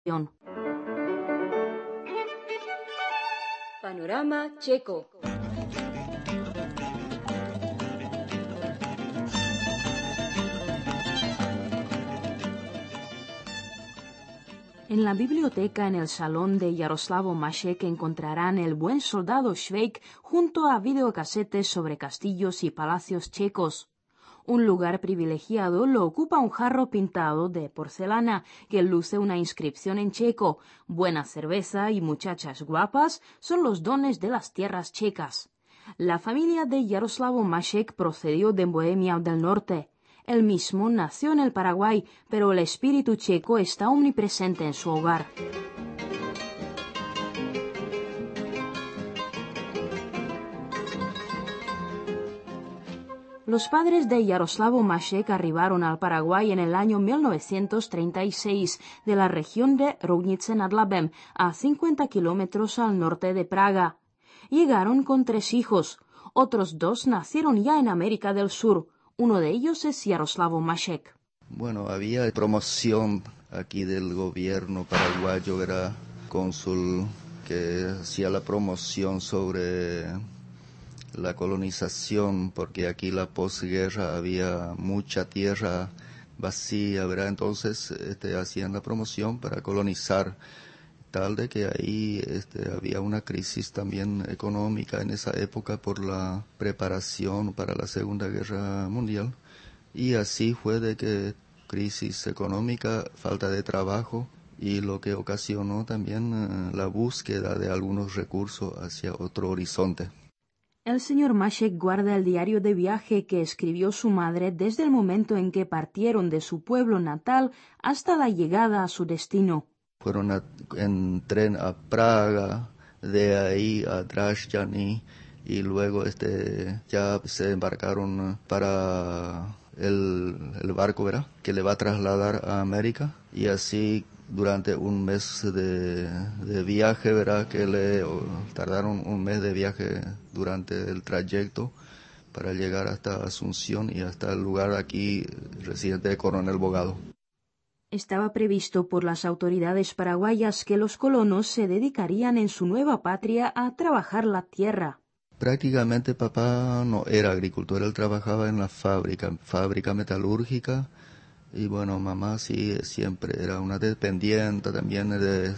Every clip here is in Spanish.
Panorama checo. En la biblioteca en el salón de Jaroslavo Mašek encontrarán El buen soldado Švejk junto a videocasetes sobre castillos y palacios checos. Un lugar privilegiado lo ocupa un jarro pintado de porcelana que luce una inscripción en checo: buena cerveza y muchachas guapas son los dones de las tierras checas. La familia de Jaroslavo Mašek procedió de Bohemia del Norte. Él mismo nació en el Paraguay, pero el espíritu checo está omnipresente en su hogar. Los padres de Jaroslavo Mašek arribaron al Paraguay en el año 1936 de la región de Roudnice nad Labem, a 50 kilómetros al norte de Praga. Llegaron con 3 hijos. Otros 2 nacieron ya en América del Sur. Uno de ellos es Jaroslavo Mašek. Bueno, había promoción aquí del gobierno paraguayo, era cónsul que hacía la promoción sobre la colonización, porque aquí la posguerra había mucha tierra vacía, ¿verdad? Entonces hacían la promoción para colonizar, tal de que ahí había una crisis también económica en esa época por la preparación para la Segunda Guerra Mundial. Y así fue de que crisis económica, falta de trabajo, y lo que ocasionó también la búsqueda de algunos recursos hacia otro horizonte. El señor Mašek guarda el diario de viaje que escribió su madre desde el momento en que partieron de su pueblo natal hasta la llegada a su destino. Fueron en tren a Praga, de ahí a Drážďany, y luego ya se embarcaron para el barco, ¿verdad?, que le va a trasladar a América, y así durante un mes de viaje, ¿verdad?, tardaron un mes de viaje durante el trayecto para llegar hasta Asunción y hasta el lugar aquí residente de Coronel Bogado. Estaba previsto por las autoridades paraguayas que los colonos se dedicarían en su nueva patria a trabajar la tierra. Prácticamente papá no era agricultor, él trabajaba en la fábrica metalúrgica, y bueno, mamá sí siempre era una dependiente, también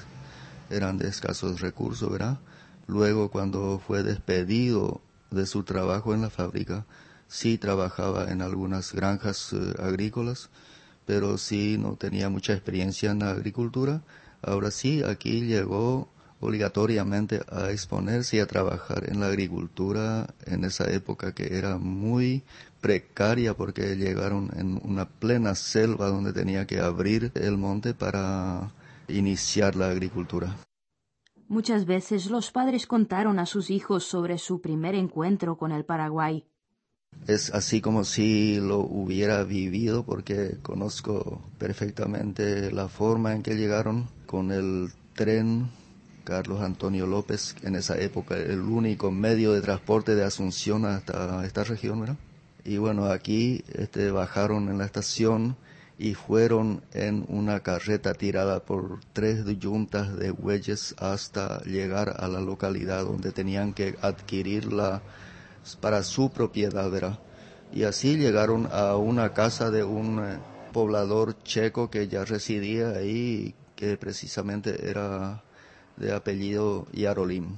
eran de escasos recursos, ¿verdad? Luego, cuando fue despedido de su trabajo en la fábrica, sí trabajaba en algunas granjas agrícolas, pero sí no tenía mucha experiencia en la agricultura. Ahora sí, aquí llegó obligatoriamente a exponerse y a trabajar en la agricultura en esa época que era muy precaria, porque llegaron en una plena selva donde tenía que abrir el monte para iniciar la agricultura. Muchas veces los padres contaron a sus hijos sobre su primer encuentro con el Paraguay. Es así como si lo hubiera vivido, porque conozco perfectamente la forma en que llegaron con el tren Carlos Antonio López, en esa época el único medio de transporte de Asunción hasta esta región, ¿verdad? Y bueno, aquí bajaron en la estación y fueron en una carreta tirada por 3 yuntas de bueyes hasta llegar a la localidad donde tenían que adquirirla para su propiedad, ¿verdad? Y así llegaron a una casa de un poblador checo que ya residía ahí, que precisamente era de apellido Yarolim.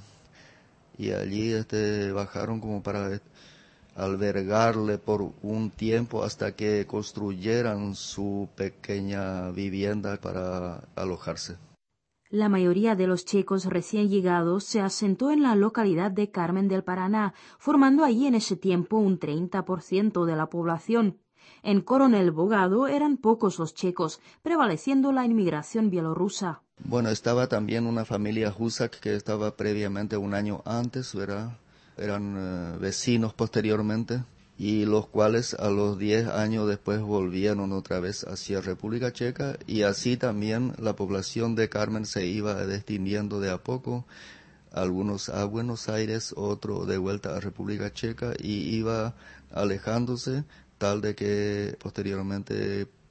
Y allí bajaron como para albergarle por un tiempo hasta que construyeran su pequeña vivienda para alojarse. La mayoría de los checos recién llegados se asentó en la localidad de Carmen del Paraná, formando allí en ese tiempo un 30% de la población. En Coronel Bogado eran pocos los checos, prevaleciendo la inmigración bielorrusa. Bueno, estaba también una familia Husak que estaba previamente un año antes, ¿verdad? Eran vecinos posteriormente, y los cuales a los 10 años después volvieron otra vez hacia República Checa, y así también la población de Carmen se iba destindiendo de a poco, algunos a Buenos Aires, otro de vuelta a República Checa, y iba alejándose, tal de que posteriormente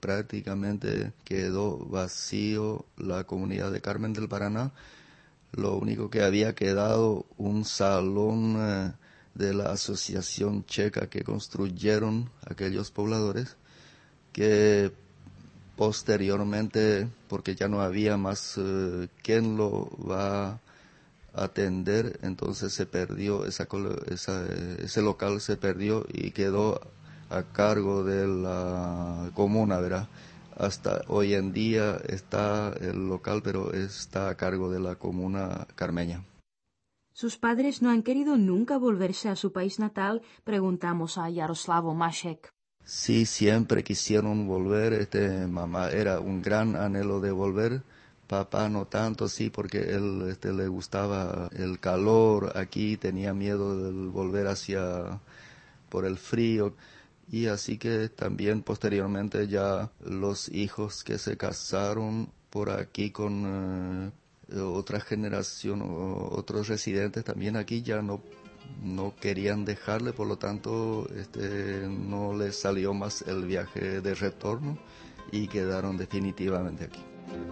prácticamente quedó vacío la comunidad de Carmen del Paraná. Lo único que había quedado, un salón de la Asociación Checa que construyeron aquellos pobladores, que posteriormente, porque ya no había más quien lo va a atender, entonces se perdió, ese local se perdió y quedó a cargo de la comuna, ¿verdad? Hasta hoy en día está el local, pero está a cargo de la comuna carmeña. ¿Sus padres no han querido nunca volverse a su país natal?, preguntamos a Jaroslavo Mašek. Sí, siempre quisieron volver. Mamá era un gran anhelo de volver. Papá no tanto, sí, porque él le gustaba el calor aquí, tenía miedo de volver por el frío. Y así que también posteriormente ya los hijos que se casaron por aquí con otra generación o otros residentes también aquí ya no querían dejarle, por lo tanto no les salió más el viaje de retorno y quedaron definitivamente aquí.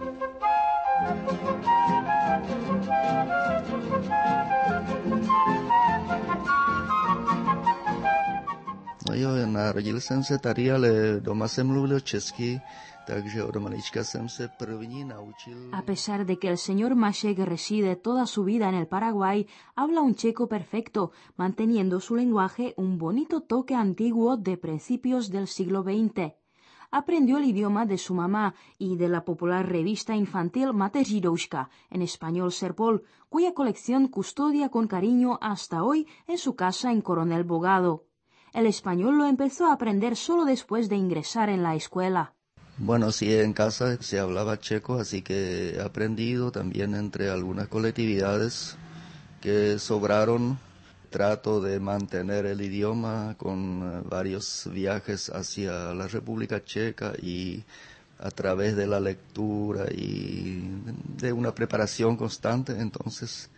Narodil jsem se tady, ale doma jsem mluvil česky, takže od malička jsem se první naučil. A pesar de que el señor Mašek reside toda su vida en el Paraguay, habla un checo perfecto, manteniendo su lenguaje un bonito toque antiguo de principios del siglo XX. Aprendió el idioma de su mamá y de la popular revista infantil Mateřidouška, en español Serpol, cuya colección custodia con cariño hasta hoy en su casa en Coronel Bogado. El español lo empezó a aprender solo después de ingresar en la escuela. Bueno, sí, en casa se hablaba checo, así que he aprendido también entre algunas colectividades que sobraron. Trato de mantener el idioma con varios viajes hacia la República Checa y a través de la lectura y de una preparación constante, entonces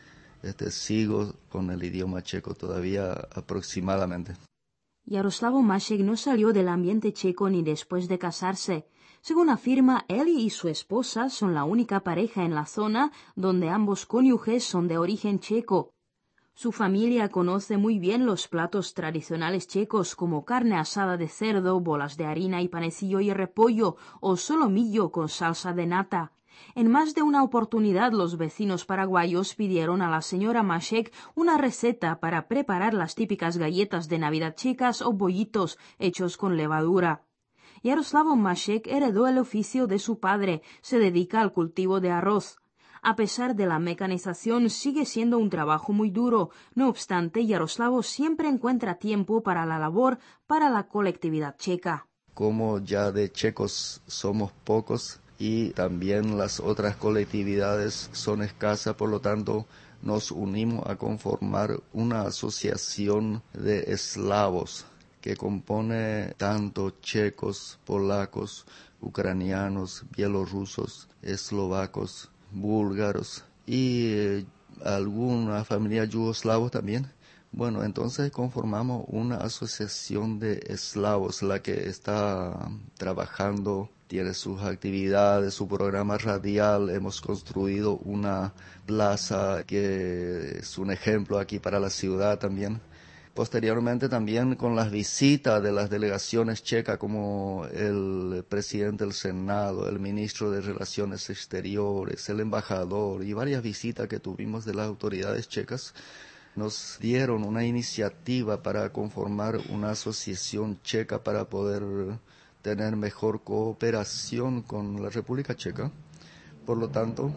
sigo con el idioma checo todavía aproximadamente. Jaroslavo Mašek no salió del ambiente checo ni después de casarse. Según afirma, él y su esposa son la única pareja en la zona donde ambos cónyuges son de origen checo. Su familia conoce muy bien los platos tradicionales checos como carne asada de cerdo, bolas de harina y panecillo y repollo o solomillo con salsa de nata. En más de una oportunidad los vecinos paraguayos pidieron a la señora Mašek una receta para preparar las típicas galletas de Navidad checas o bollitos hechos con levadura. Jaroslavo Mašek heredó el oficio de su padre, se dedica al cultivo de arroz. A pesar de la mecanización, sigue siendo un trabajo muy duro. No obstante, Jaroslavo siempre encuentra tiempo para la labor para la colectividad checa. Como ya de checos somos pocos y también las otras colectividades son escasas, por lo tanto nos unimos a conformar una asociación de eslavos que compone tanto checos, polacos, ucranianos, bielorrusos, eslovacos, búlgaros y alguna familia yugoslavos también. Bueno, entonces conformamos una asociación de eslavos, la que está trabajando, tiene sus actividades, su programa radial. Hemos construido una plaza que es un ejemplo aquí para la ciudad también. Posteriormente también con las visitas de las delegaciones checas como el presidente del Senado, el ministro de Relaciones Exteriores, el embajador y varias visitas que tuvimos de las autoridades checas, nos dieron una iniciativa para conformar una asociación checa para poder tener mejor cooperación con la República Checa. Por lo tanto,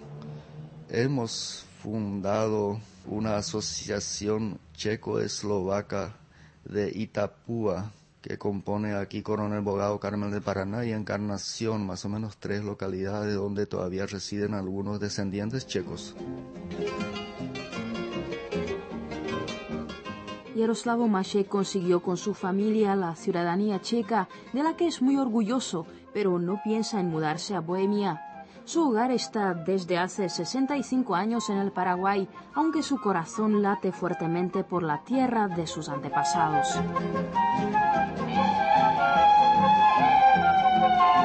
hemos fundado una asociación checo-eslovaca de Itapúa, que compone aquí Coronel Bogado, Carmen del Paraná y Encarnación, más o menos 3 localidades donde todavía residen algunos descendientes checos. Jaroslavo Mašek consiguió con su familia la ciudadanía checa, de la que es muy orgulloso, pero no piensa en mudarse a Bohemia. Su hogar está desde hace 65 años en el Paraguay, aunque su corazón late fuertemente por la tierra de sus antepasados.